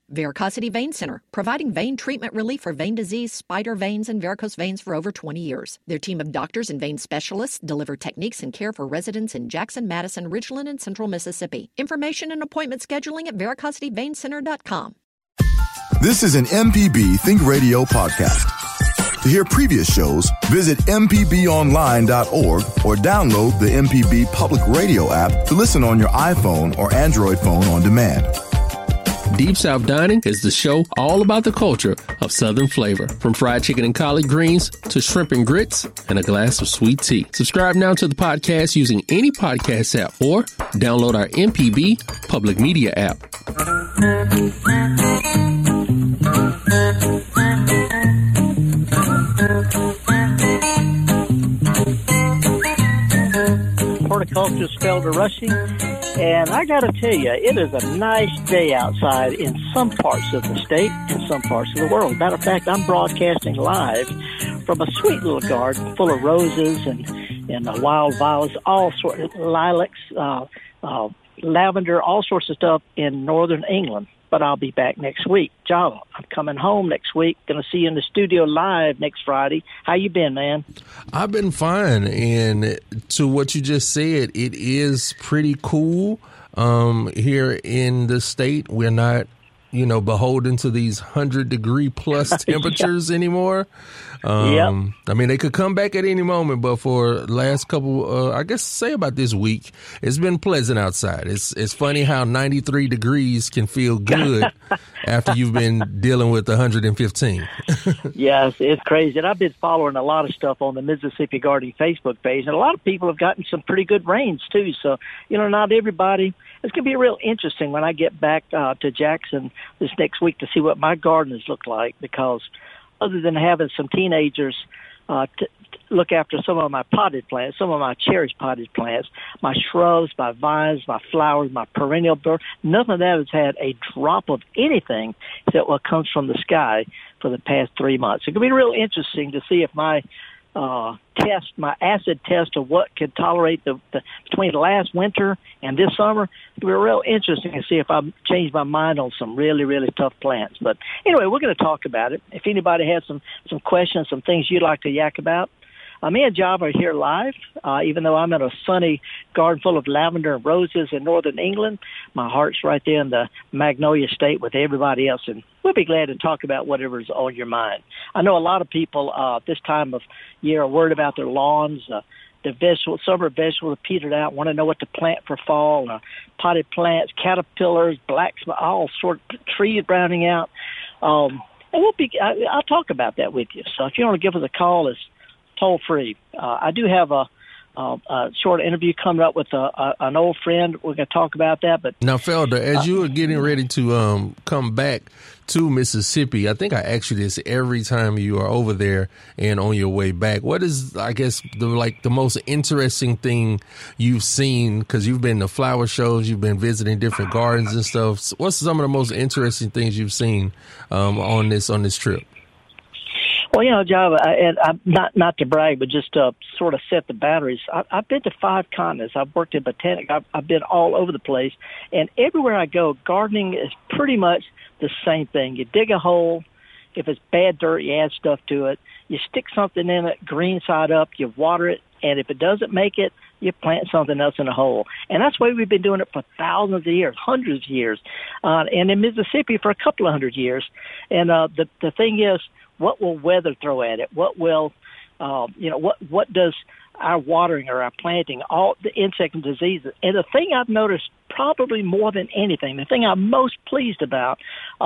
Varicosity Vein Center, providing vein treatment relief for vein disease, spider veins, and varicose veins for over 20 years. Their team of doctors and vein specialists deliver techniques and care for residents in Jackson, Madison, Ridgeland, and Central Mississippi. Information and appointment scheduling at varicosityweincenter.com. This is an MPB Think Radio podcast. To hear previous shows, visit mpbonline.org or download the MPB Public Radio app to listen on your iPhone or Android phone on demand. Deep South Dining is the show all about the culture of Southern flavor, from fried chicken and collard greens to shrimp and grits and a glass of sweet tea. Subscribe now to the podcast using any podcast app or download our MPB Public Media app. Horticulture spelled a rushing. And I got to tell you, it is a nice day outside in some parts of the state and some parts of the world. Matter of fact, I'm broadcasting live from a sweet little garden full of roses and wild violets, all sorts of lilacs, lavender, all sorts of stuff in northern England. But I'll be back next week. Java, I'm coming home next week. Going to see you in the studio live next Friday. How you been, man? I've been fine. And to what you just said, it is pretty cool here in the state. We're not, beholden to these 100-degree plus temperatures anymore. I mean, they could come back at any moment, but for the last couple, say about this week, it's been pleasant outside. It's funny how 93 degrees can feel good after you've been dealing with 115. Yes, it's crazy. And I've been following a lot of stuff on the Mississippi Gardening Facebook page, and a lot of people have gotten some pretty good rains, too. So, not everybody. It's going to be real interesting when I get back to Jackson this next week to see what my gardens look like, because other than having some teenagers to look after some of my potted plants, some of my cherished potted plants, my shrubs, my vines, my flowers, my perennial bird, none of that has had a drop of anything except what comes from the sky for the past 3 months. It's going to be real interesting to see if my acid test of what could tolerate the between last winter and this summer. It'll be real interesting to see if I change my mind on some really, really tough plants. But anyway, we're going to talk about it. If anybody has some questions, some things you'd like to yak about, me and Java are here live. Even though I'm in a sunny garden full of lavender and roses in northern England, my heart's right there in the Magnolia State with everybody else, and we'll be glad to talk about whatever's on your mind. I know a lot of people this time of year are worried about their lawns. The summer vegetables have petered out, want to know what to plant for fall. Potted plants, caterpillars, all sort of trees browning out. And I'll talk about that with you. So if you want to give us a call, it's toll free. I do have a short interview coming up with an old friend. We're going to talk about that. But now, Felder, as you are getting ready to come back to Mississippi, I think I ask you this every time you are over there and on your way back. What is, the most interesting thing you've seen? Because you've been to flower shows, you've been visiting different gardens and stuff. What's some of the most interesting things you've seen on this trip? Well, Java, and I'm not to brag, but just to sort of set the boundaries, I've been to 5 continents. I've worked in botanic. I've been all over the place. And everywhere I go, gardening is pretty much the same thing. You dig a hole. If it's bad dirt, you add stuff to it. You stick something in it, green side up, you water it. And if it doesn't make it, you plant something else in a hole. And that's the way we've been doing it for thousands of years, hundreds of years. And in Mississippi for a couple of hundred years. And the thing is, what will weather throw at it? What will, what does our watering or our planting, all the insect and diseases? And the thing I've noticed probably more than anything, the thing I'm most pleased about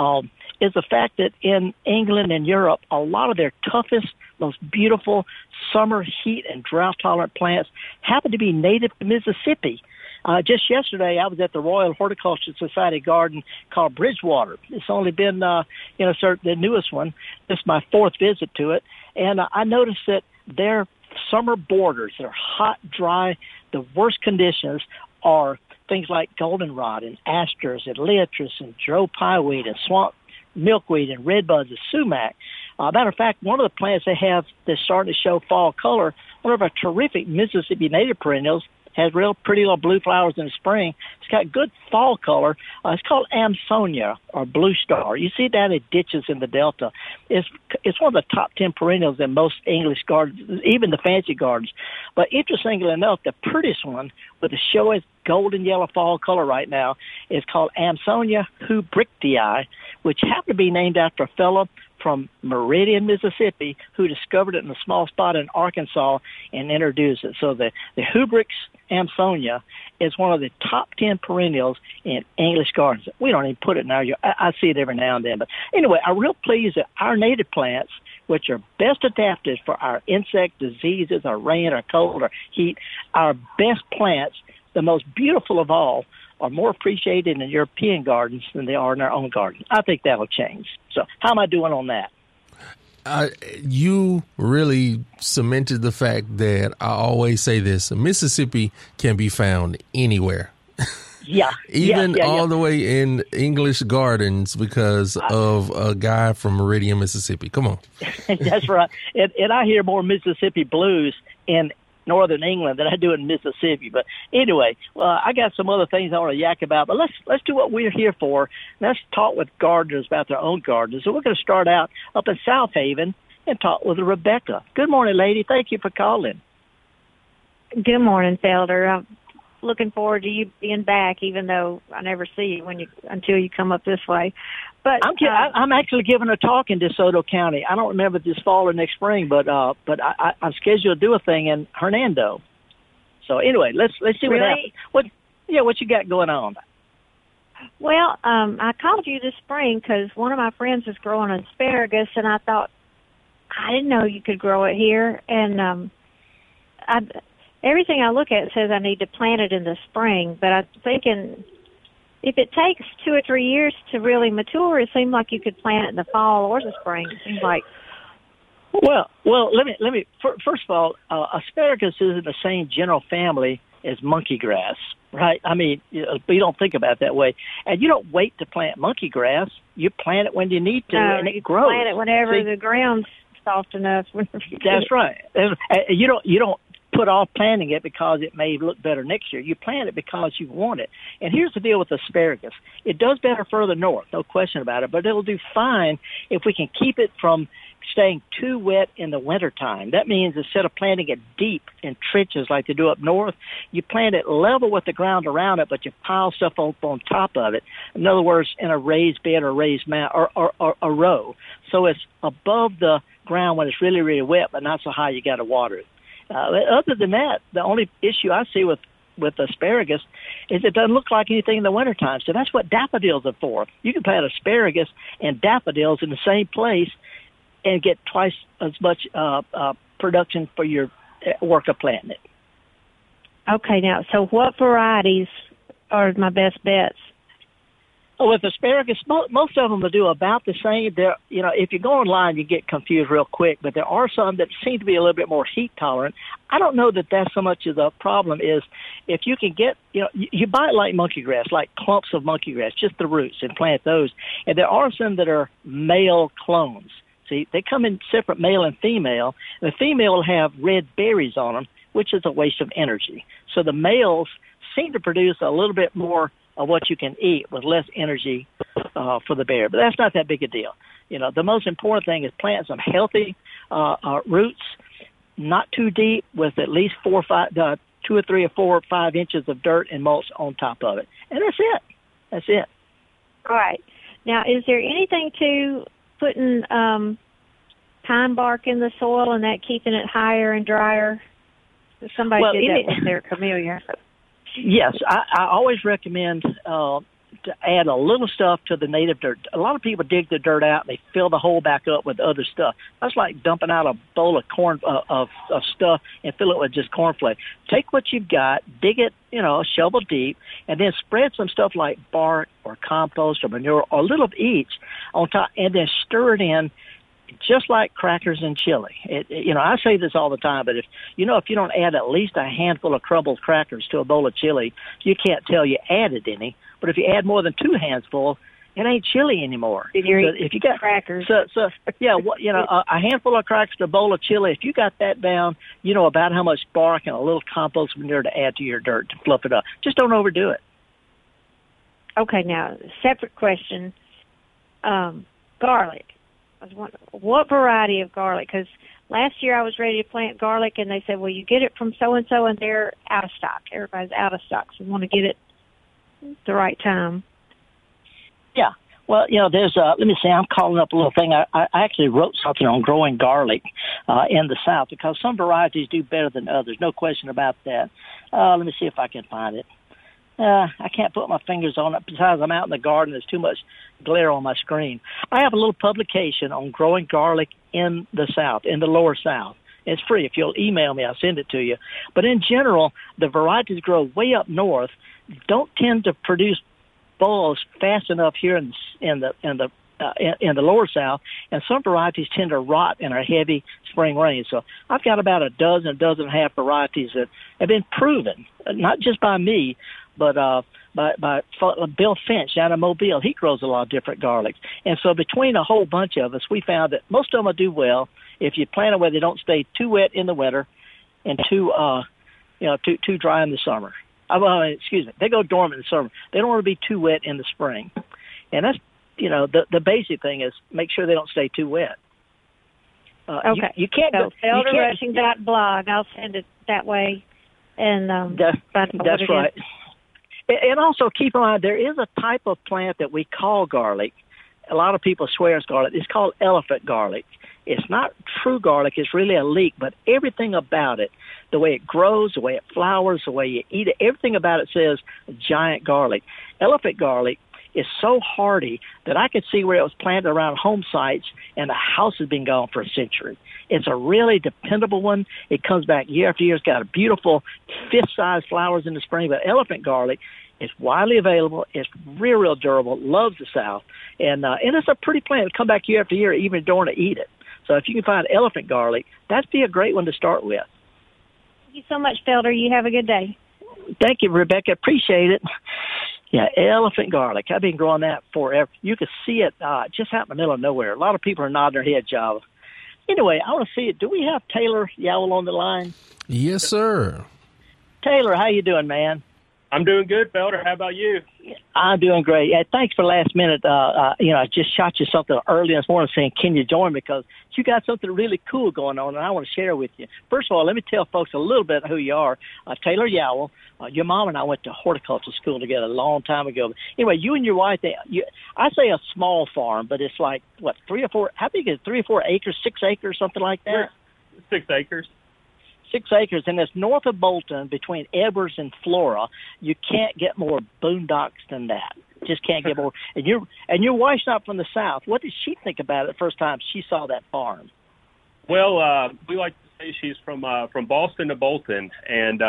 is the fact that in England and Europe, a lot of their toughest, most beautiful summer heat and drought-tolerant plants happen to be native to Mississippi. Just yesterday, I was at the Royal Horticultural Society garden called Bridgewater. It's only been, the newest one. This is my 4th visit to it. And I noticed that their summer borders, their hot, dry, the worst conditions are things like goldenrod and asters and liatris and Joe pieweed and swamp milkweed and redbuds and sumac. Matter of fact, one of the plants they have that's starting to show fall color, one of our terrific Mississippi native perennials, has real pretty little blue flowers in the spring. It's got good fall color. It's called Amsonia or Blue Star. You see that in ditches in the Delta. It's one of the top 10 perennials in most English gardens, even the fancy gardens. But interestingly enough, the prettiest one with the showy golden yellow fall color right now is called Amsonia hubrichtii, which happened to be named after a fellow from Meridian, Mississippi, who discovered it in a small spot in Arkansas and introduced it. So the Hubrix Amsonia is one of the top 10 perennials in English gardens. We don't even put it in our yard. I see it every now and then. But anyway, I'm real pleased that our native plants, which are best adapted for our insect diseases, our rain, our cold, our heat, our best plants, the most beautiful of all, are more appreciated in European gardens than they are in our own garden. I think that'll change. So how am I doing on that? You really cemented the fact that I always say this: Mississippi can be found anywhere. Yeah. Even all the way in English gardens because of a guy from Meridian, Mississippi. Come on. That's right. And I hear more Mississippi blues in northern England than I do in Mississippi. But anyway, I got some other things I want to yak about. But let's do what we're here for. Let's talk with gardeners about their own gardens. So we're going to start out up in South Haven and talk with Rebecca. Good morning, lady. Thank you for calling. Good morning, Felder. I'm looking forward to you being back, even though I never see you until you come up this way. But I'm actually giving a talk in DeSoto County. I don't remember this fall or next spring, but I'm scheduled to do a thing in Hernando. So anyway, let's see what happens. What you got going on? Well, I called you this spring because one of my friends is growing asparagus, and I thought I didn't know you could grow it here. And everything I look at says I need to plant it in the spring, but I'm thinking, if it takes 2 or 3 years to really mature, it seems like you could plant it in the fall or the spring. It seems like. Well, let me. First of all, asparagus is in the same general family as monkey grass, right? I mean, you don't think about it that way, and you don't wait to plant monkey grass. You plant it when you need to, and it grows. Plant it whenever the ground's soft enough. That's right. You don't put off planting it because it may look better next year. You plant it because you want it. And here's the deal with asparagus. It does better further north, no question about it, but it'll do fine if we can keep it from staying too wet in the wintertime. That means instead of planting it deep in trenches like they do up north, you plant it level with the ground around it, but you pile stuff up on top of it. In other words, in a raised bed or raised mound or a row. So it's above the ground when it's really, really wet, but not so high you got to water it. Other than that, the only issue I see with asparagus is it doesn't look like anything in the wintertime. So that's what daffodils are for. You can plant asparagus and daffodils in the same place and get twice as much production for your work of planting it. Okay, now, so what varieties are my best bets? With asparagus, most of them will do about the same. If you go online, you get confused real quick, but there are some that seem to be a little bit more heat tolerant. I don't know that that's so much of the problem. Is if you can get, you buy it like monkey grass, like clumps of monkey grass, just the roots, and plant those. And there are some that are male clones. See, they come in separate male and female. The female will have red berries on them, which is a waste of energy. So the males seem to produce a little bit more of what you can eat with less energy for the bear. But that's not that big a deal. The most important thing is plant some healthy roots, not too deep, with at least 2 or 3 or 4 or 5 inches of dirt and mulch on top of it. And that's it. All right. Now, is there anything to putting pine bark in the soil and that keeping it higher and drier? Somebody did that with their camellia. Yes, I always recommend to add a little stuff to the native dirt. A lot of people dig the dirt out and they fill the hole back up with other stuff. That's like dumping out a bowl of corn of stuff and fill it with just cornflakes. Take what you've got, dig it, shovel deep, and then spread some stuff like bark or compost or manure or a little of each on top, and then stir it in. Just like crackers and chili. I say this all the time, but if you don't add at least a handful of crumbled crackers to a bowl of chili, you can't tell you added any. But if you add more than 2 handfuls, it ain't chili anymore. If you got crackers, a handful of crackers to a bowl of chili. If you got that down, you know about how much bark and a little compost manure to add to your dirt to fluff it up. Just don't overdo it. Okay, now separate question. Garlic. What variety of garlic? Because last year I was ready to plant garlic, and they said, "Well, you get it from so and so, and they're out of stock. Everybody's out of stock, so we want to get it the right time." Yeah. Well, there's let me see, I'm calling up a little thing. I actually wrote something on growing garlic in the South because some varieties do better than others. No question about that. Let me see if I can find it. I can't put my fingers on it. Besides, I'm out in the garden. There's too much glare on my screen. I have a little publication on growing garlic in the South, in the lower South. It's free. If you'll email me, I'll send it to you. But in general, the varieties grow way up north don't tend to produce bulbs fast enough here in the lower South, and some varieties tend to rot in our heavy spring rain. So I've got about a dozen and a half varieties that have been proven, not just by me, but by Bill Finch down in Mobile. He grows a lot of different garlics. And so between a whole bunch of us, we found that most of them will do well if you plant them where they don't stay too wet in the winter and too dry in the summer. They go dormant in the summer. They don't want to be too wet in the spring. And that's, the basic thing is make sure they don't stay too wet. Okay. You can't go. Felderrushing.blog. I'll send it that way. And that's right. And also keep in mind, there is a type of plant that we call garlic. A lot of people swear it's garlic. It's called elephant garlic. It's not true garlic. It's really a leek, but everything about it, the way it grows, the way it flowers, the way you eat it, everything about it says giant garlic. Elephant garlic is so hardy that I could see where it was planted around home sites and the house has been gone for a century. It's a really dependable one. It comes back year after year. It's got a beautiful fist-sized flowers in the spring, but elephant garlic is widely available. It's real durable, loves the South, and it's a pretty plant. It'll come back year after year, even during to eat it. So if you can find elephant garlic, that'd be a great one to start with. Thank you so much, Felder. You have a good day. Thank you, Rebecca. Appreciate it. Yeah, elephant garlic. I've been growing that forever. You can see it just out in the middle of nowhere. A lot of people are nodding their head, Java. Anyway, I want to see it. Do we have Taylor Yowell on the line? Yes, sir. Taylor, how you doing, man? I'm doing good, Felder. How about you? I'm doing great. Yeah, thanks for last minute. I just shot you something early this morning saying, can you join me? Because you got something really cool going on, and I want to share with you. First of all, let me tell folks a little bit who you are. Taylor Yowell. Your mom and I went to horticulture school together a long time ago. Anyway, you and your wife, I say a small farm, but it's like, 3 or 4, how big is it, 3 or 4 acres, 6 acres, something like that? 6 acres. 6 acres, and it's north of Bolton between Edwards and Flora. You can't get more boondocks than that. Just can't get more. And your wife's not from the South. What did she think about it the first time she saw that farm? Well, we like to say she's from Boston to Bolton, and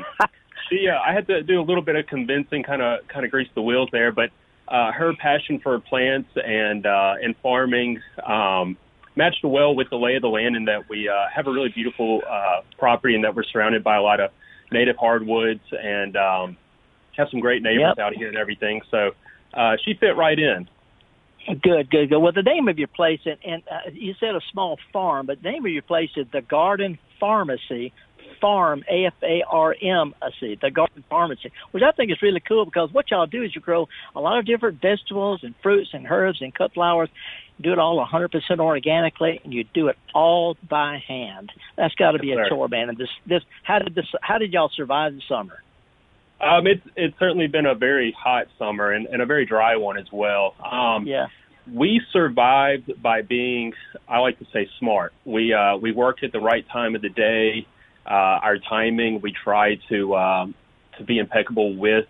I had to do a little bit of convincing, kind of grease the wheels there. But her passion for plants and farming matched well with the lay of the land, in that we have a really beautiful property, and that we're surrounded by a lot of native hardwoods and have some great neighbors out here and everything. So she fit right in. Good. Well, the name of your place, and you said a small farm, but the name of your place is the Garden Pharmacy. Farm, AFARMAC, the Garden Pharmacy, which I think is really cool, because what y'all do is you grow a lot of different vegetables and fruits and herbs and cut flowers. Do it all 100% organically, and you do it all by hand. That's got to be a chore, man. And how did y'all survive the summer? It's certainly been a very hot summer and a very dry one as well. We survived by being, I like to say, smart. We worked at the right time of the day. Our timing, we try to be impeccable with,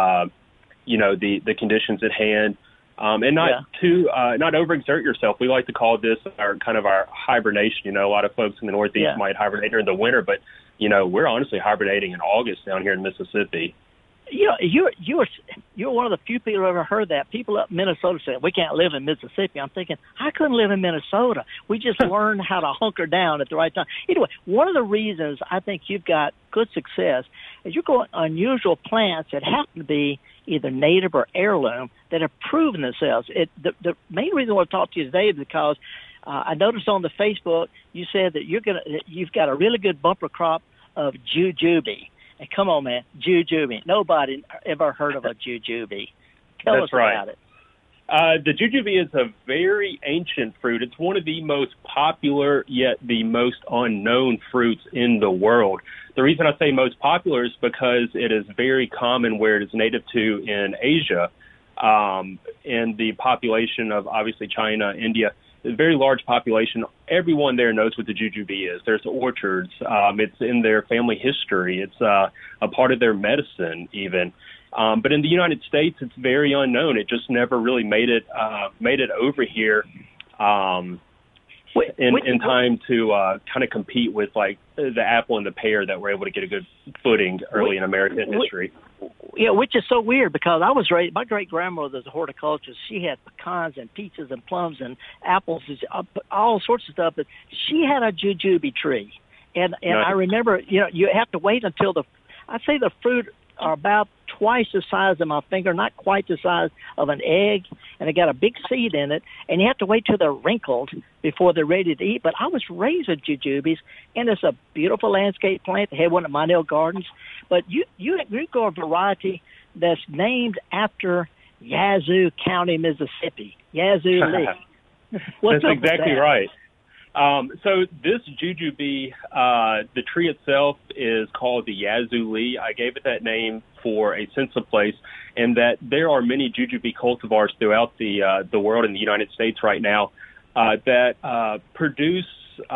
the conditions at hand, and not overexert yourself. We like to call this our hibernation. A lot of folks in the Northeast might hibernate during the winter, but we're honestly hibernating in August down here in Mississippi. You're one of the few people who ever heard that. People up in Minnesota say, we can't live in Mississippi. I'm thinking, I couldn't live in Minnesota. We just learned how to hunker down at the right time. Anyway, one of the reasons I think you've got good success is you're going unusual plants that happen to be either native or heirloom that have proven themselves. The main reason I want to talk to you today is because I noticed on the Facebook you said that you've got a really good bumper crop of jujube. And come on, man, jujube. Nobody ever heard of a jujube. Tell us about it. The jujube is a very ancient fruit. It's one of the most popular yet the most unknown fruits in the world. The reason I say most popular is because it is very common where it is native to in Asia, in the population of obviously China, India. A very large population. Everyone there knows what the jujube is. There's orchards. It's in their family history. It's a part of their medicine even. But in the United States, it's very unknown. It just never really made it over here in time to kind of compete with like the apple and the pear that were able to get a good footing early in American history. Yeah, which is so weird because I was raised, my great-grandmother was a horticulturist. She had pecans and peaches and plums and apples, all sorts of stuff. But she had a jujube tree. And nice. I remember, you have to wait until I'd say the fruit are about twice the size of my finger, not quite the size of an egg, and they got a big seed in it, and you have to wait till they're wrinkled before they're ready to eat. But I was raised with jujubes, and it's a beautiful landscape plant. They had one at Mondale Gardens. But you grow a variety that's named after Yazoo County, Mississippi. Yazoo Lee. That's exactly right. So this jujube, the tree itself is called the Yazoo Lee. I gave it that name for a sense of place, and that there are many jujube cultivars throughout the world in the United States right now that produce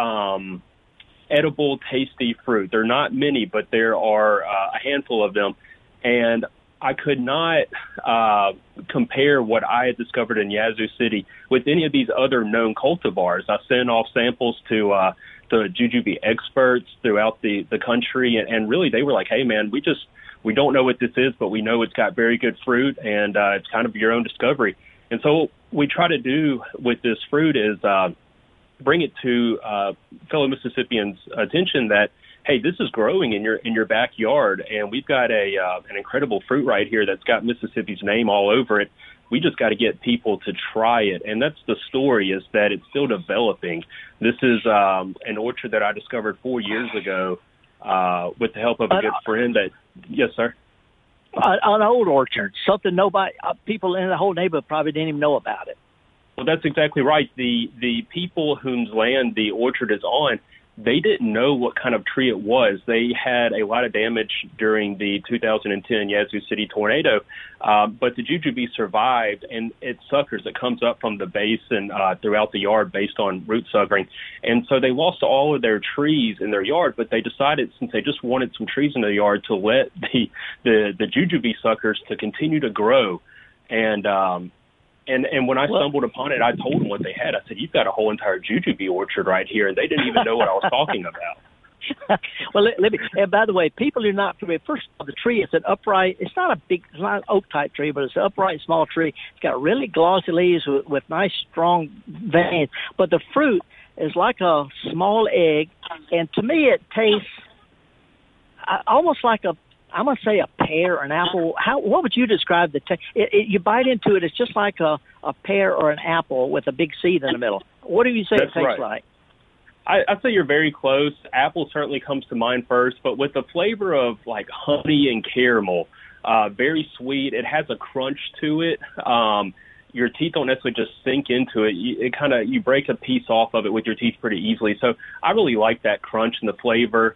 edible, tasty fruit. There are not many, but there are a handful of them, and I could not compare what I had discovered in Yazoo City with any of these other known cultivars. I sent off samples to the jujube experts throughout the country, and really they were like, hey, man, we don't know what this is, but we know it's got very good fruit, and it's kind of your own discovery. And so what we try to do with this fruit is bring it to fellow Mississippians' attention that, hey, this is growing in your backyard, and we've got an incredible fruit right here that's got Mississippi's name all over it. We just got to get people to try it, and that's the story, is that it's still developing. This is an orchard that I discovered 4 years ago with the help of a good friend. Yes, sir? An old orchard, something nobody, people in the whole neighborhood probably didn't even know about it. Well, that's exactly right. The people whose land the orchard is on, they didn't know what kind of tree it was. They had a lot of damage during the 2010 Yazoo City tornado, but the jujube survived, and it suckers. It comes up from the base and throughout the yard based on root suckering. And so they lost all of their trees in their yard, but they decided, since they just wanted some trees in their yard, to let the jujube suckers to continue to grow. And when I stumbled upon it, I told them what they had. I said, you've got a whole entire jujube orchard right here, and they didn't even know what I was talking about. Well, let me, and by the way, people who are not familiar, first of all, the tree, it's an upright, it's not an oak-type tree, but it's an upright, small tree. It's got really glossy leaves with nice, strong veins. But the fruit is like a small egg, and to me it tastes almost like I'm going to say a pear or an apple. What would you describe the taste? You bite into it, it's just like a pear or an apple with a big seed in the middle. What do you say it tastes like? I'd say you're very close. Apple certainly comes to mind first, but with the flavor of like honey and caramel, very sweet. It has a crunch to it. Your teeth don't necessarily just sink into it. You break a piece off of it with your teeth pretty easily. So I really like that crunch and the flavor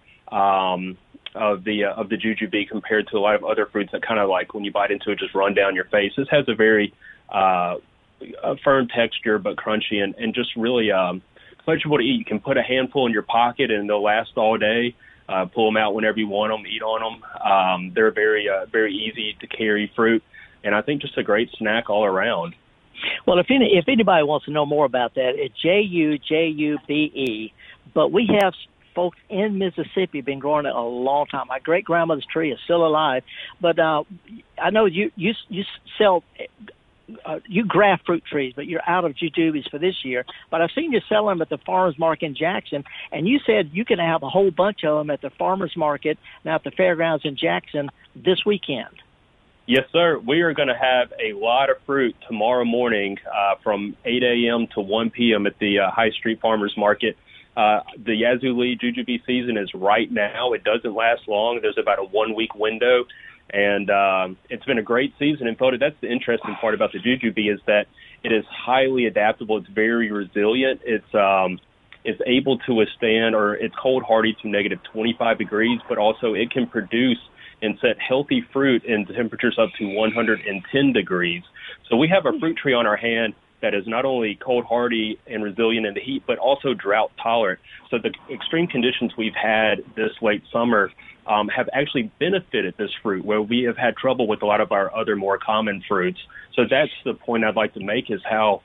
of the jujube compared to a lot of other fruits that kind of like when you bite into it just run down your face. This has a very a firm texture but crunchy and just really pleasurable to eat. You can put a handful in your pocket and they'll last all day. Pull them out whenever you want them, eat on them. They're very easy to carry fruit, and I think just a great snack all around. Well, if anybody wants to know more about that, it's JUJUBE. But we have folks in Mississippi have been growing it a long time. My great-grandmother's tree is still alive. But I know you sell you graft fruit trees, but you're out of jujubes for this year. But I've seen you sell them at the farmers market in Jackson, and you said you can have a whole bunch of them at the farmers market now at the fairgrounds in Jackson this weekend. Yes, sir. We are going to have a lot of fruit tomorrow morning from 8 a.m. to 1 p.m. at the High Street Farmers Market. The Yazoo Lee Jujube season is right now. It doesn't last long. There's about a 1-week window, and it's been a great season. And, Felder, that's the interesting part about the Jujube is that it is highly adaptable. It's very resilient. It's able to withstand, or it's cold hardy to negative 25 degrees, but also it can produce and set healthy fruit in temperatures up to 110 degrees. So we have a fruit tree on our hand that is not only cold hardy and resilient in the heat, but also drought tolerant. So the extreme conditions we've had this late summer have actually benefited this fruit, where we have had trouble with a lot of our other more common fruits. So that's the point I'd like to make, is how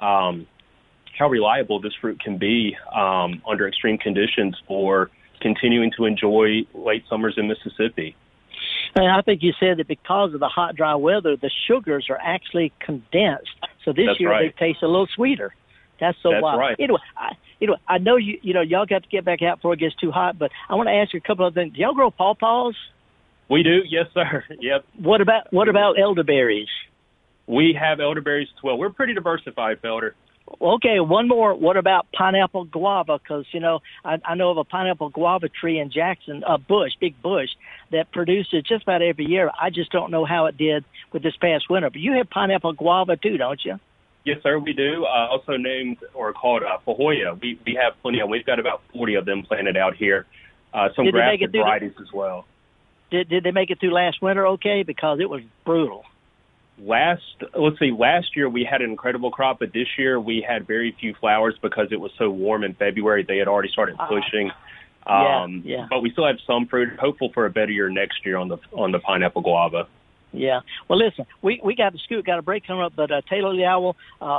reliable this fruit can be under extreme conditions for continuing to enjoy late summers in Mississippi. And I think you said that because of the hot, dry weather, the sugars are actually condensed. So this year they taste a little sweeter. That's wild. Right. Anyway, I know y'all got to get back out before it gets too hot, but I want to ask you a couple of things. Do y'all grow pawpaws? We do, yes, sir. Yep. What about elderberries? We have elderberries as well. We're pretty diversified, Felder. Okay, one more. What about pineapple guava? Because, I know of a pineapple guava tree in Jackson, a big bush, that produces just about every year. I just don't know how it did with this past winter. But you have pineapple guava too, don't you? Yes, sir, we do. Also named or called Pahoja. We have plenty of them. We've got about 40 of them planted out here. Some grafted varieties as well. Did they make it through last winter okay? Because it was brutal. Last year we had an incredible crop, but this year we had very few flowers because it was so warm in February. They had already started pushing. But we still have some fruit. Hopeful for a better year next year on the pineapple guava. Yeah. Well, listen, we got to scoot, got a break coming up, but Taylor Lee Owl,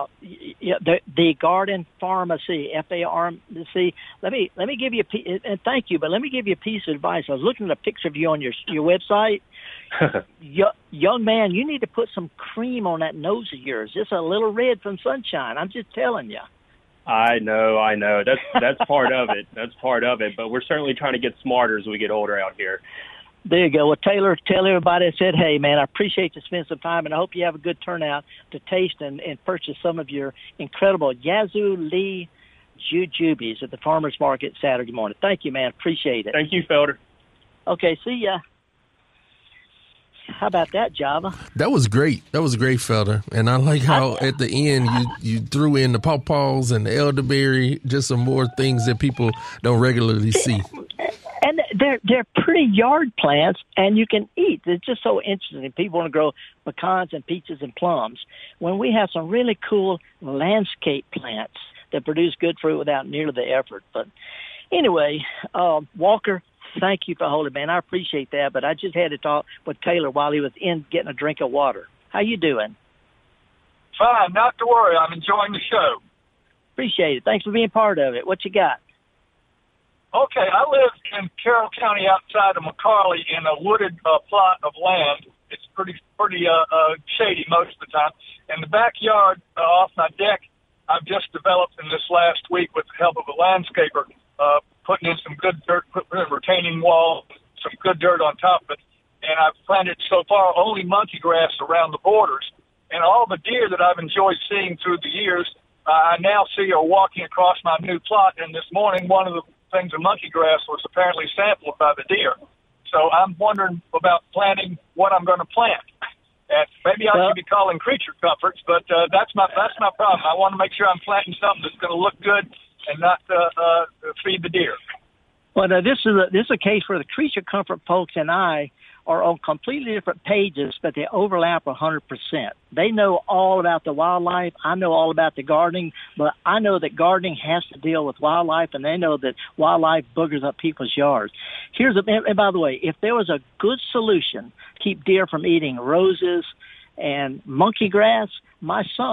the Garden Pharmacy, FARMC. Let me give you and thank you, but let me give you a piece of advice. I was looking at a picture of you on your website. Young man, you need to put some cream on that nose of yours. It's a little red from sunshine. I'm just telling you. I know. That's part of it. That's part of it. But we're certainly trying to get smarter as we get older out here. There you go. Well, Taylor, tell everybody I said, hey, man, I appreciate you spending some time, and I hope you have a good turnout to taste and purchase some of your incredible Yazoo Lee Jujubes at the Farmers Market Saturday morning. Thank you, man. Appreciate it. Thank you, Felder. Okay, see ya. How about that, Java? That was great, Felder. And I like how at the end you threw in the pawpaws and the elderberry, just some more things that people don't regularly see. And they're pretty yard plants, and you can eat. It's just so interesting. People want to grow pecans and peaches and plums, when we have some really cool landscape plants that produce good fruit without nearly the effort. But anyway, Walker, thank you for holding, man. I appreciate that, but I just had to talk with Taylor while he was in getting a drink of water. How you doing? Fine, not to worry. I'm enjoying the show. Appreciate it. Thanks for being part of it. What you got? Okay, I live in Carroll County outside of McCarley in a wooded plot of land. It's pretty shady most of the time. In the backyard off my deck, I've just developed in this last week with the help of a landscaper, putting in some good dirt, putting in a retaining wall, some good dirt on top of it. And I've planted so far only monkey grass around the borders. And all the deer that I've enjoyed seeing through the years, I now see are walking across my new plot. And this morning, one of the things of monkey grass was apparently sampled by the deer. So I'm wondering about planting what I'm going to plant. And maybe I should be calling creature comforts, but that's my problem. I want to make sure I'm planting something that's going to look good and not feed the deer. Well, now, this is a case where the creature comfort folks and I are on completely different pages, but they overlap 100%. They know all about the wildlife. I know all about the gardening, but I know that gardening has to deal with wildlife, and they know that wildlife boogers up people's yards. And by the way, if there was a good solution to keep deer from eating roses and monkey grass, my son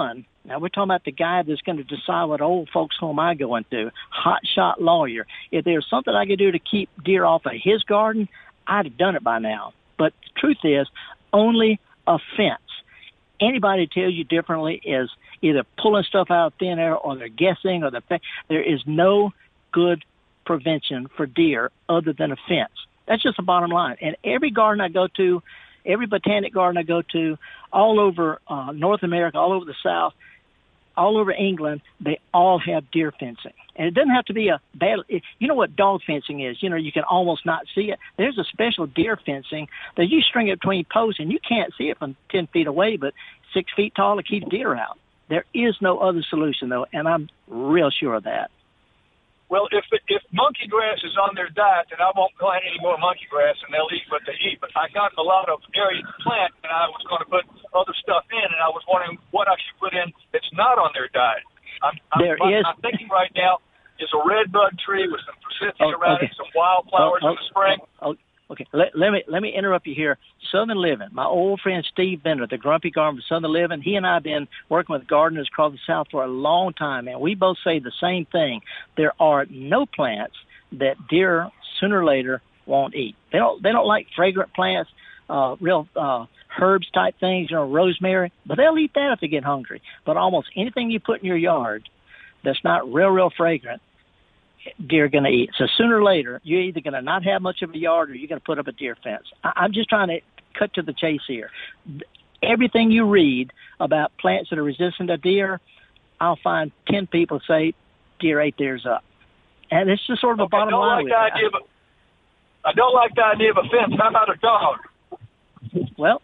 Now, we're talking about the guy that's going to decide what old folks' home I go into, hotshot lawyer. If there's something I could do to keep deer off of his garden, I'd have done it by now. But the truth is, only a fence. Anybody tells you differently is either pulling stuff out of thin air or they're guessing or there is no good prevention for deer other than a fence. That's just the bottom line. And every garden I go to, every botanic garden I go to, all over North America, all over the South, all over England, they all have deer fencing. And it doesn't have to be a bad, you know what dog fencing is? You know, you can almost not see it. There's a special deer fencing that you string it between posts and you can't see it from 10 feet away, but 6 feet tall to keep deer out. There is no other solution, though, and I'm real sure of that. Well, if monkey grass is on their diet, then I won't plant any more monkey grass, and they'll eat what they eat. But I got a lot of areas to plant, and I was going to put other stuff in, and I was wondering what I should put in that's not on their diet. I'm thinking right now is a redbud tree with some forsythia around it, some wildflowers in the spring. Okay, let me interrupt you here. Southern Living, my old friend Steve Bender, the Grumpy Garden of Southern Living, he and I have been working with gardeners across the South for a long time, and we both say the same thing. There are no plants that deer sooner or later won't eat. They don't like fragrant plants, real herbs type things, rosemary, but they'll eat that if they get hungry. But almost anything you put in your yard that's not real fragrant, deer are going to eat. So sooner or later, you're either going to not have much of a yard or you're going to put up a deer fence. I'm just trying to cut to the chase here. Everything you read about plants that are resistant to deer, I'll find 10 people say deer ate theirs up. And it's just sort of a bottom line with that. I don't like the idea of a fence. How about a dog? Well,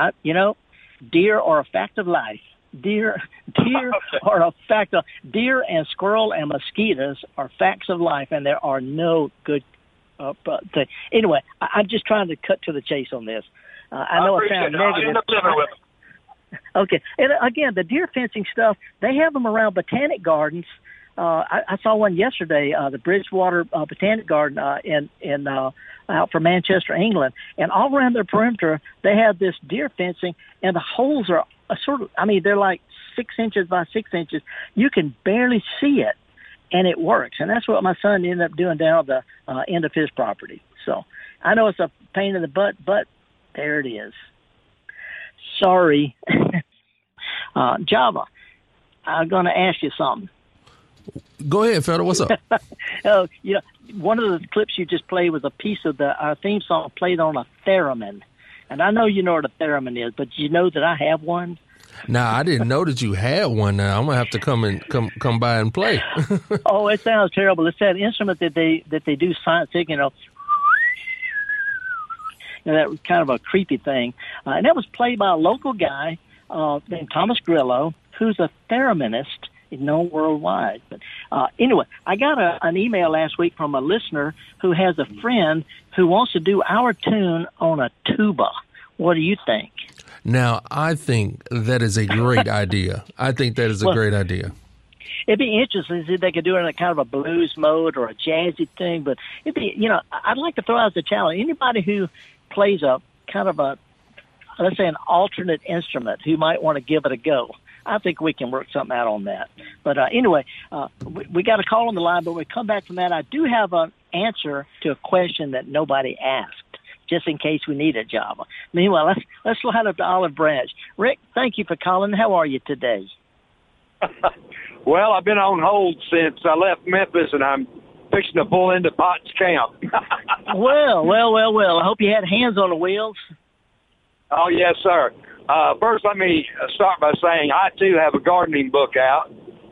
deer are a fact of life. Deer are a fact of deer and squirrel and mosquitoes are facts of life, and there are no good. Anyway, I'm just trying to cut to the chase on this. I know I sound negative. Okay, and again, the deer fencing stuff, they have them around botanic gardens. I saw one yesterday, the Bridgewater Botanic Garden in out from Manchester, England, and all around their perimeter they have this deer fencing, and the holes are they're like 6 inches by 6 inches. You can barely see it, and it works. And that's what my son ended up doing down at the end of his property. So I know it's a pain in the butt, but there it is. Sorry. Java, I'm going to ask you something. Go ahead, Federer. What's up? One of the clips you just played was a piece of our theme song played on a theremin. And I know you know what a theremin is, but you know that I have one? Nah, I didn't know that you had one. Now I'm gonna have to come by and play. Oh, it sounds terrible. It's that instrument that they do scientific, that kind of a creepy thing. And that was played by a local guy named Thomas Grillo, who's a thereminist, known worldwide. But anyway, I got an email last week from a listener who has a friend who wants to do our tune on a tuba. What do you think? Now, I think that is a great idea. Great idea. It'd be interesting to see if they could do it in a kind of a blues mode or a jazzy thing. But it'd be, I'd like to throw out the challenge. Anybody who plays a kind of let's say an alternate instrument who might want to give it a go. I think we can work something out on that. But anyway, we got a call on the line, but when we come back from that, I do have an answer to a question that nobody asked, just in case we need a Java. Meanwhile, let's slide up to Olive Branch. Rick, thank you for calling. How are you today? Well, I've been on hold since I left Memphis, and I'm fixing to pull into Potts Camp. Well. I hope you had hands on the wheels. Oh, yes, sir. First, let me start by saying I, too, have a gardening book out.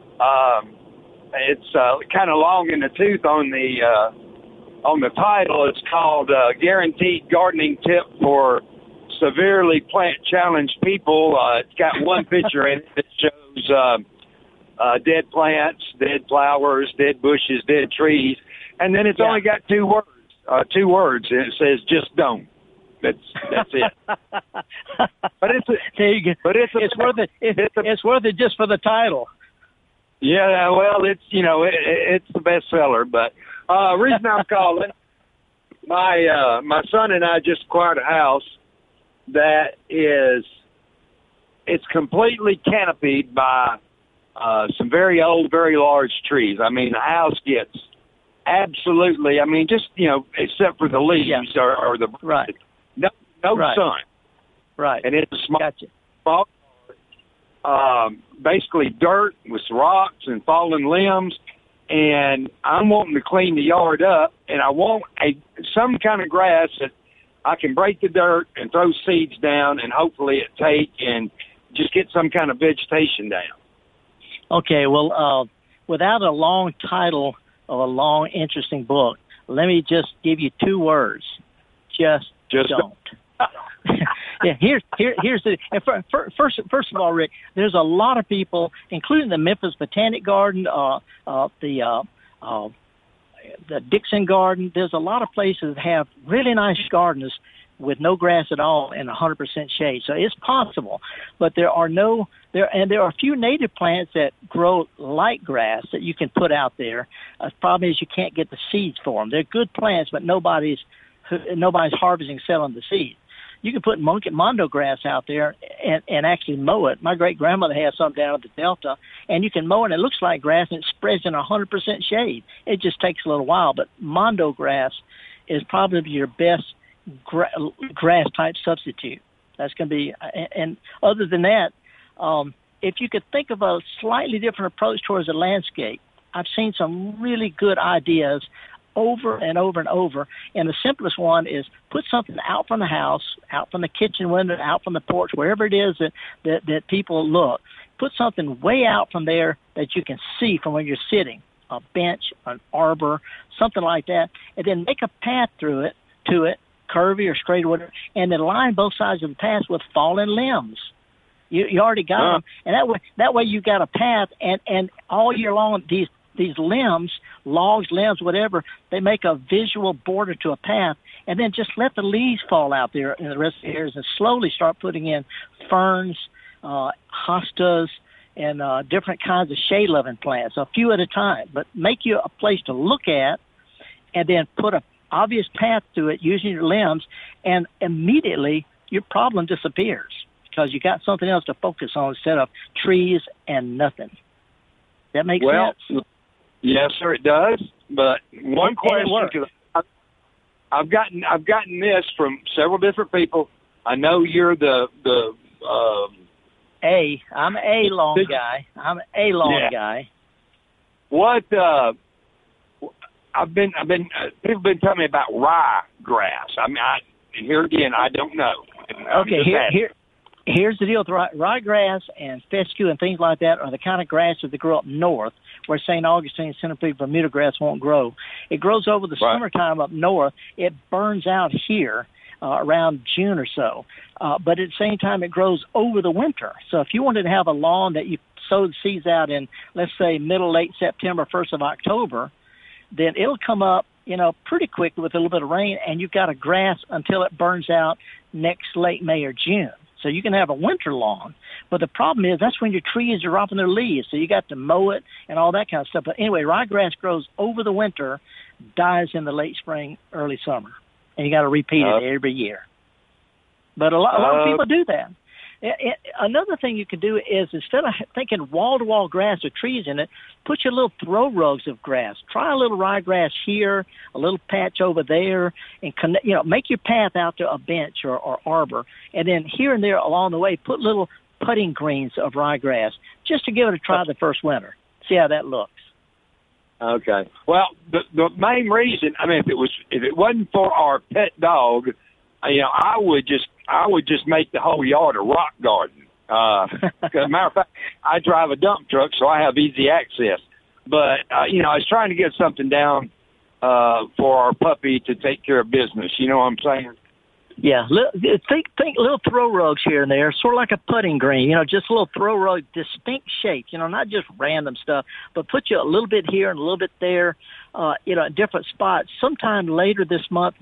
It's kind of long in the tooth on the title. It's called Guaranteed Gardening Tip for Severely Plant-Challenged People. It's got one picture in it that shows dead plants, dead flowers, dead bushes, dead trees. And then it's only got two words, and it says, just don't. That's it. But there you go. But it's worth it. It's worth it just for the title. Yeah, well, it's the bestseller. But reason I'm calling, my son and I just acquired a house that it's completely canopied by some very old, very large trees. I mean, the house gets absolutely, I mean, just, except for the leaves or the, right. No right. sun. Right. And it's a Gotcha. small, basically dirt with rocks and fallen limbs. And I'm wanting to clean the yard up, and I want some kind of grass that I can break the dirt and throw seeds down, and hopefully it take and just get some kind of vegetation down. Okay, well, without a long title of a long, interesting book, let me just give you 2 words. Just don't. Yeah, here's the first of all, Rick. There's a lot of people, including the Memphis Botanic Garden, the Dixon Garden. There's a lot of places that have really nice gardens with no grass at all and 100% shade. So it's possible, but there are a few native plants that grow like grass that you can put out there. The problem is you can't get the seeds for them. They're good plants, but nobody's harvesting, selling the seeds. You can put mondo grass out there and actually mow it. My great-grandmother had some down at the Delta, and you can mow it, and it looks like grass, and it spreads in 100% shade. It just takes a little while, but mondo grass is probably your best grass-type substitute. That's going to be – and other than that, if you could think of a slightly different approach towards the landscape, I've seen some really good ideas over and over and over. And the simplest one is put something out from the house, out from the kitchen window, out from the porch, wherever it is that people look. Put something way out from there that you can see from where you're sitting, a bench, an arbor, something like that, and then make a path to it, curvy or straight or whatever, and then line both sides of the path with fallen limbs. You already got them, and that way you got a path, and all year long these limbs, logs, limbs, whatever, they make a visual border to a path, and then just let the leaves fall out there in the rest of the areas and slowly start putting in ferns, hostas, and different kinds of shade-loving plants, a few at a time. But make you a place to look at, and then put an obvious path to it using your limbs, and immediately your problem disappears because you got something else to focus on instead of trees and nothing. That makes sense? Yes, sir, it does. But one question, because I've gotten this from several different people. I know you're I'm a lawn guy. I'm a lawn guy. What I've been people have been telling me about ryegrass. I mean, here again, I don't know. Okay, here's the deal with ryegrass and fescue and things like that are the kind of grasses that grow up north, where St. Augustine, centipede, Bermuda grass won't grow. It grows over the summertime up north. It burns out here around June or so. But at the same time, it grows over the winter. So if you wanted to have a lawn that you sow the seeds out in, let's say, late September, 1st of October, then it'll come up, pretty quickly with a little bit of rain, and you've got a grass until it burns out next late May or June. So you can have a winter lawn. But the problem is that's when your trees are dropping their leaves, so you got to mow it and all that kind of stuff. But anyway, ryegrass grows over the winter, dies in the late spring, early summer, and you got to repeat it every year. But a lot of people do that. Another thing you can do is, instead of thinking wall-to-wall grass with trees in it, put your little throw rugs of grass. Try a little ryegrass here, a little patch over there, and make your path out to a bench or arbor. And then here and there along the way, put little putting greens of ryegrass just to give it a try the first winter. See how that looks. Okay. Well, the main reason, if it wasn't for our pet dog, I would just make the whole yard a rock garden. As a matter of fact, I drive a dump truck, so I have easy access. But I was trying to get something down for our puppy to take care of business. You know what I'm saying? Yeah. Think little throw rugs here and there, sort of like a putting green. Just a little throw rug, distinct shapes. Not just random stuff, but put you a little bit here and a little bit there. At different spots. Sometime later this month,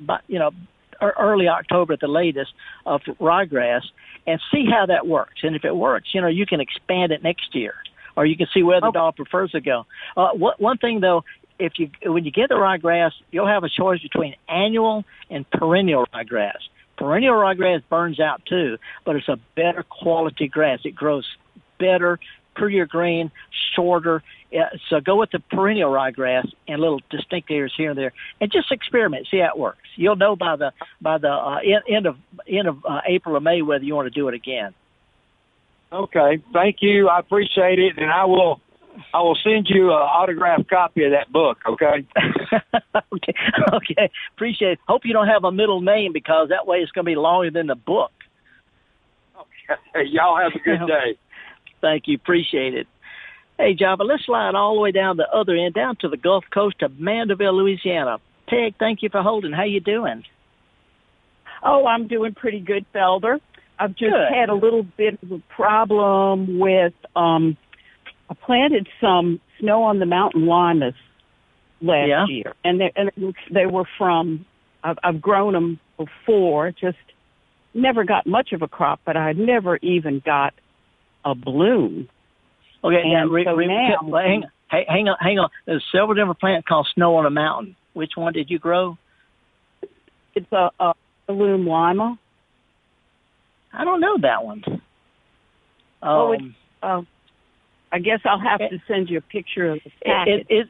early October at the latest, of ryegrass, and see how that works. And if it works, you can expand it next year, or you can see where the dog prefers to go. One thing though, when you get the ryegrass, you'll have a choice between annual and perennial ryegrass. Perennial ryegrass burns out too, but it's a better quality grass. It grows better, prettier green, shorter. So go with the perennial ryegrass and little distinct areas here and there, and just experiment, see how it works. You'll know by the end of April or May whether you want to do it again. Okay, thank you. I appreciate it, and I will send you an autographed copy of that book. Okay. Okay. Appreciate it. Hope you don't have a middle name, because that way it's going to be longer than the book. Okay. Y'all have a good day. Thank you. Appreciate it. Hey, Java, let's slide all the way down the other end, down to the Gulf Coast of Mandeville, Louisiana. Peg, thank you for holding. How you doing? Oh, I'm doing pretty good, Felder. I've just had a little bit of a problem with, I planted some snow on the mountain limas last year, and they were from, I've grown them before, just never got much of a crop, but I never even got a bloom. Okay, and hang on. There's several different plants called snow on a mountain. Which one did you grow? It's a bloom lima. I don't know that one. I guess I'll have to send you a picture of the packet. Is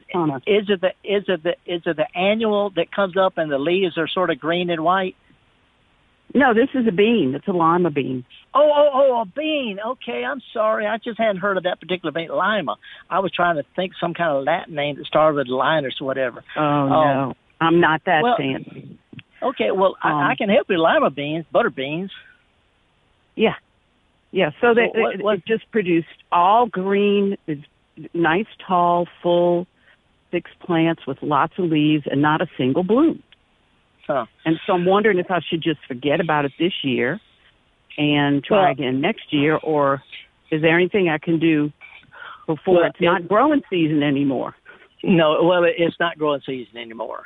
it the annual that comes up and the leaves are sort of green and white? No, this is a bean. It's a lima bean. Oh, a bean. Okay, I'm sorry. I just hadn't heard of that particular bean, lima. I was trying to think some kind of Latin name that started with Linus or whatever. Oh, no. I'm not that fancy. Okay, well, I can help you. Lima beans, butter beans. Yeah. So it just produced all green, nice, tall, full, thick plants with lots of leaves and not a single bloom. Huh. And so I'm wondering if I should just forget about it this year and try again next year, or is there anything I can do before it's not growing season anymore? No, well, it's not growing season anymore.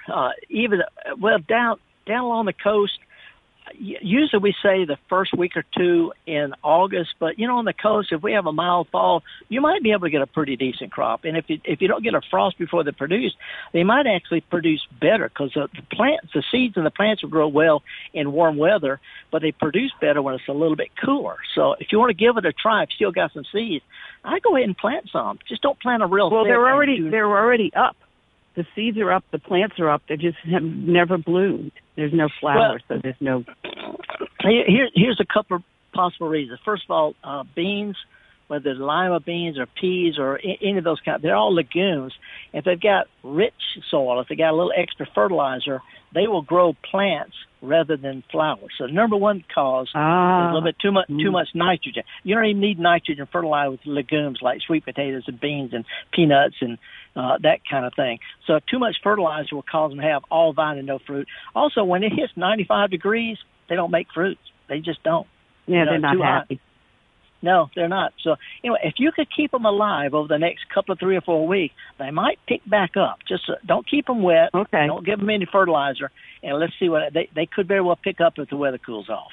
Down along the coast, usually we say the first week or two in August, but on the coast, if we have a mild fall, you might be able to get a pretty decent crop. And if you don't get a frost before they produce, they might actually produce better, because the seeds and the plants will grow well in warm weather, but they produce better when it's a little bit cooler. So if you want to give it a try, if you still got some seeds, I go ahead and plant some. Just don't plant a real. Well, they're already up. The seeds are up, the plants are up. They just have never bloomed. There's no flowers, so there's no. Here's a couple of possible reasons. First of all, beans, whether it's lima beans or peas or any of those kinds, they're all legumes. If they've got rich soil, if they got a little extra fertilizer, they will grow plants rather than flowers. So the number one cause is a little bit too much nitrogen. You don't even need nitrogen fertilizer with legumes like sweet potatoes and beans and peanuts and that kind of thing. So too much fertilizer will cause them to have all vine and no fruit. Also, when it hits 95 degrees, they don't make fruits. They just don't. Yeah, they're not happy. Hot. No, they're not. So, if you could keep them alive over the next couple of 3 or 4 weeks, they might pick back up. Just don't keep them wet. Okay. Don't give them any fertilizer, and let's see what they could very well pick up if the weather cools off.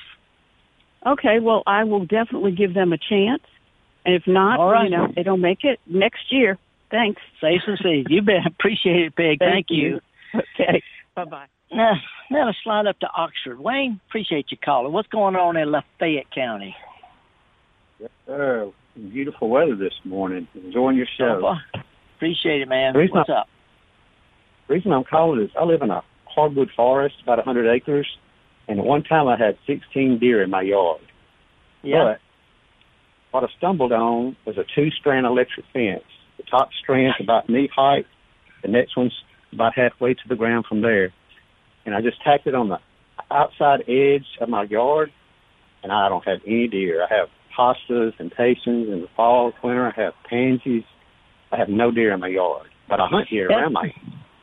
Okay, well, I will definitely give them a chance. And if not, they don't make it next year. Thanks. Save some seeds. You bet. Appreciate it, Peg. Thank you. Okay. Bye-bye. Now let's slide up to Oxford. Wayne, appreciate you calling. What's going on in Lafayette County? Yes, sir. Beautiful weather this morning. Enjoying your show. Appreciate it, man. What's up? The reason I'm calling is I live in a hardwood forest, about 100 acres, and at one time I had 16 deer in my yard. Yeah. But what I stumbled on was a 2-strand electric fence. The top strand's about knee height. The next one's about halfway to the ground from there. And I just tacked it on the outside edge of my yard, and I don't have any deer. I have hostas and patiens in the fall, winter. I have pansies. I have no deer in my yard, but I hunt deer around my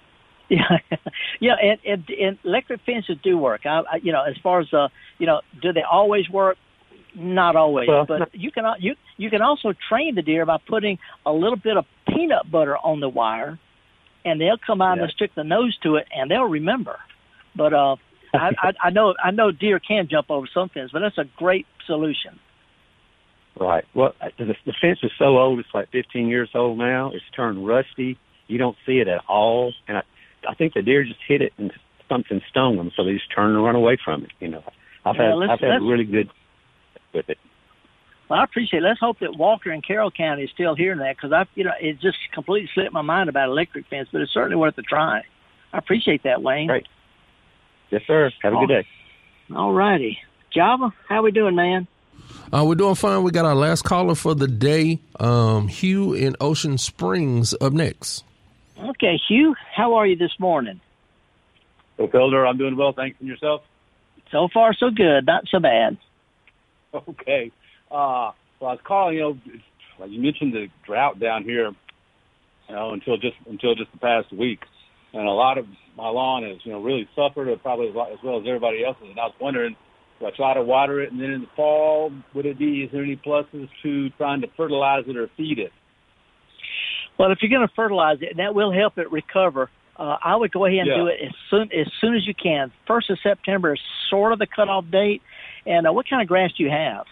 Yeah, and electric fences do work. As far as do they always work? Not always, but you can also train the deer by putting a little bit of peanut butter on the wire, and they'll come out and stick the nose to it, and they'll remember. But I know deer can jump over some fences, but that's a great solution. Right. Well, the fence is so old; it's like 15 years old now. It's turned rusty. You don't see it at all, and I think the deer just hit it and something stung them, so they just turned and run away from it. I've had really good with it. Well, I appreciate it. Let's hope that Walker and Carroll County is still hearing that, because it just completely slipped my mind about electric fence, but it's certainly worth a try. I appreciate that, Wayne. Great. Yes, sir. Have a good day. All righty. Java, how we doing, man? We're doing fine. We got our last caller for the day, Hugh in Ocean Springs, up next. Okay, Hugh, how are you this morning? So, Felder, I'm doing well. Thanks. And yourself? So far, so good. Not so bad. Okay. Well, I was calling, like you mentioned the drought down here, until just the past week. And a lot of my lawn has, really suffered, probably as well as everybody else's. And I was wondering, do I try to water it, and then in the fall, is there any pluses to trying to fertilize it or feed it? Well, if you're going to fertilize it, that will help it recover. I would go ahead and do it as soon as you can. 1st of September is sort of the cutoff date. And what kind of grass do you have?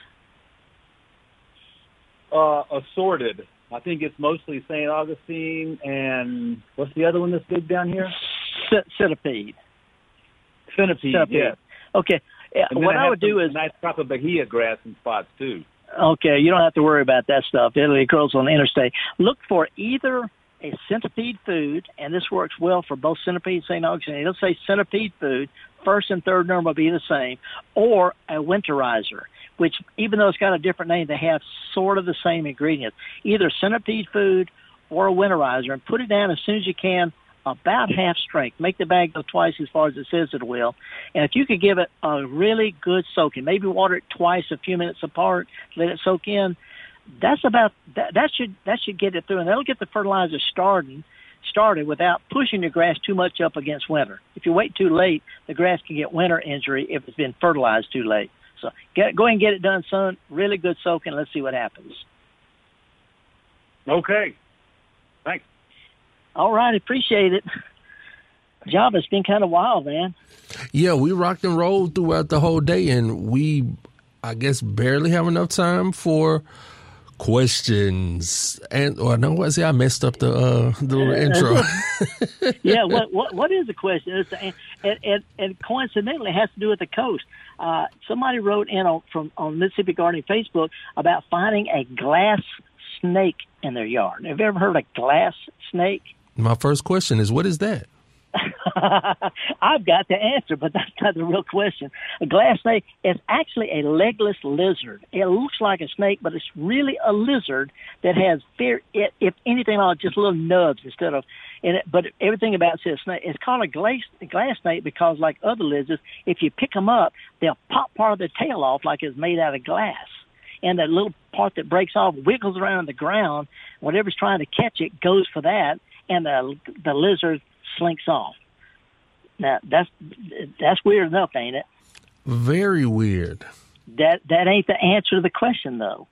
Assorted. I think it's mostly St. Augustine, and what's the other one that's big down here? Centipede. Centipede, yes. Okay. What I would do is... nice crop of Bahia grass in spots, too. Okay, you don't have to worry about that stuff. It grows on the interstate. Look for either a centipede food, and this works well for both centipede and St. Augustine. It'll say centipede food. First and third number will be the same, or a winterizer, which, even though it's got a different name, they have sort of the same ingredients. Either centipede food or a winterizer, and put it down as soon as you can, about half strength. Make the bag go twice as far as it says it will. And if you could give it a really good soaking, maybe water it twice, a few minutes apart, let it soak in, that's about that should get it through, and that'll get the fertilizer started without pushing your grass too much up against winter. If you wait too late, the grass can get winter injury if it's been fertilized too late. So go ahead and get it done, son. Really good soaking. Let's see what happens. Okay. Thanks. All right. Appreciate it. Job, it's been kind of wild, man. Yeah, we rocked and rolled throughout the whole day, and we, I guess, barely have enough time for questions. And I messed up the little intro. Yeah, what is the question? And coincidentally, it has to do with the coast. Somebody wrote in on Mississippi Gardening Facebook about finding a glass snake in their yard. Have you ever heard of a glass snake? My first question is, what is that? I've got the answer, but that's not the real question. A glass snake is actually a legless lizard. It looks like a snake, but it's really a lizard that has, if anything, just little nubs instead of in it. But everything about it says snake. It's called a glass snake because, like other lizards, if you pick them up, they'll pop part of their tail off like it's made out of glass. And that little part that breaks off wiggles around the ground. Whatever's trying to catch it goes for that, and the lizard slinks off. Now that's weird enough, ain't it? Very weird. That ain't the answer to the question, though.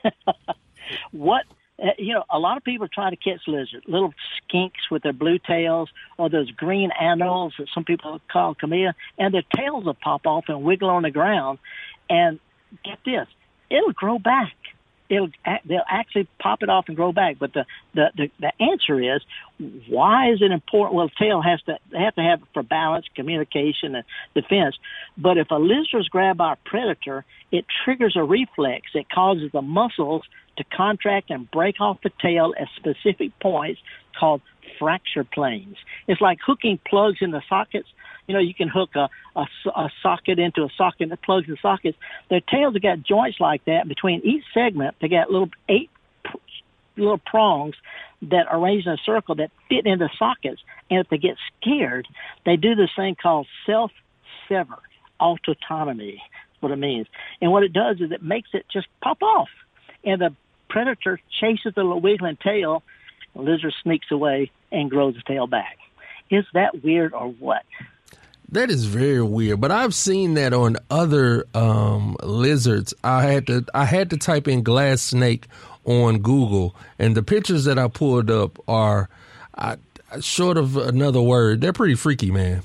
What a lot of people try to catch lizards, little skinks with their blue tails, or those green anoles that some people call camilla, and their tails will pop off and wiggle on the ground. And get this, it'll grow back. They'll actually pop it off and grow back. But the answer is, why is it important? Well, the tail they have to have it for balance, communication, and defense. But if a lizard is grabbed by a predator, it triggers a reflex that causes the muscles to contract and break off the tail at specific points called fracture planes. It's like hooking plugs in the sockets. You can hook a socket into a socket that plugs the sockets. Their tails have got joints like that. Between each segment, they got 8 little prongs that are arranged in a circle that fit into sockets. And if they get scared, they do this thing called self-sever, autotomy. That's what it means. And what it does is it makes it just pop off. And the predator chases the little wiggling tail. The lizard sneaks away and grows its tail back. Is that weird or what? That is very weird, but I've seen that on other lizards. I had to type in glass snake on Google, and the pictures that I pulled up are short of another word. They're pretty freaky, man.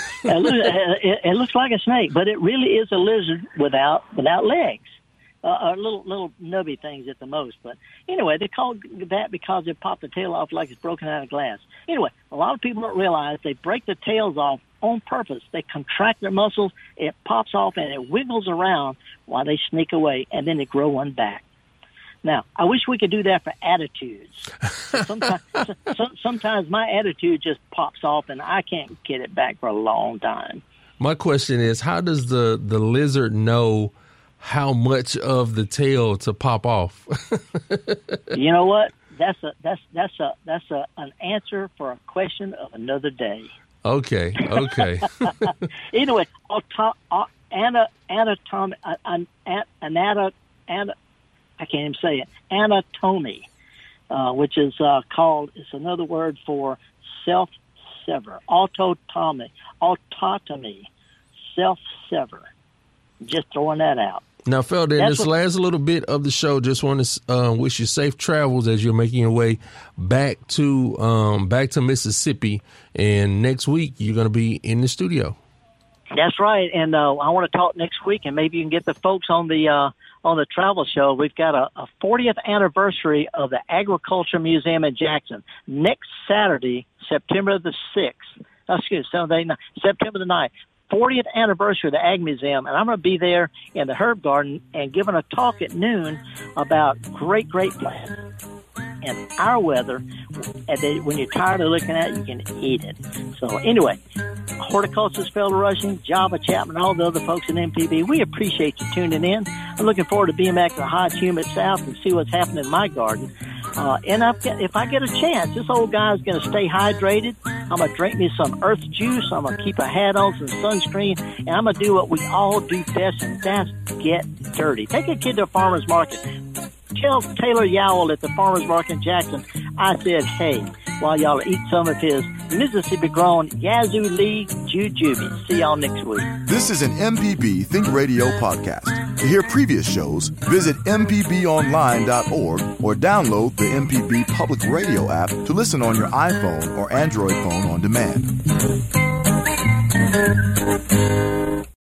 It looks like a snake, but it really is a lizard without legs. Little nubby things at the most. But anyway, they call that because they pop the tail off like it's broken out of glass. Anyway, a lot of people don't realize they break the tails off on purpose. They contract their muscles, it pops off, and it wiggles around while they sneak away, and then they grow one back. Now, I wish we could do that for attitudes. Sometimes my attitude just pops off, and I can't get it back for a long time. My question is, how does the lizard know how much of the tail to pop off? You know what? That's an answer for a question of another day. Okay. Anyway, I can't even say it. Anatomy, which is called, it's another word for self-sever. Autotomy, self-sever. Just throwing that out. Now, Felder, in this last little bit of the show, just want to wish you safe travels as you're making your way back to Mississippi. And next week, you're going to be in the studio. That's right. And I want to talk next week, and maybe you can get the folks on the travel show. We've got a 40th anniversary of the Agriculture Museum in Jackson next Saturday, September the 9th. 40th anniversary of the Ag Museum, and I'm going to be there in the Herb Garden and giving a talk at noon about great plants and our weather. And when you're tired of looking at it, you can eat it. So anyway, horticulturist Felder Rushing, Java Chapman, all the other folks in MPB, we appreciate you tuning in. I'm looking forward to being back to the hot, humid South and see what's happening in my garden. And if I get a chance, this old guy's going to stay hydrated. I'm going to drink me some earth juice. I'm going to keep a hat on, some sunscreen, and I'm going to do what we all do best, and that's get dirty. Take a kid to a farmer's market. Tell Taylor Yowell at the farmer's market in Jackson, I said, hey, while y'all eat some of his Mississippi-grown Yazoo League Jujube. See y'all next week. This is an MPB Think Radio podcast. To hear previous shows, visit mpbonline.org or download the MPB Public Radio app to listen on your iPhone or Android phone on demand.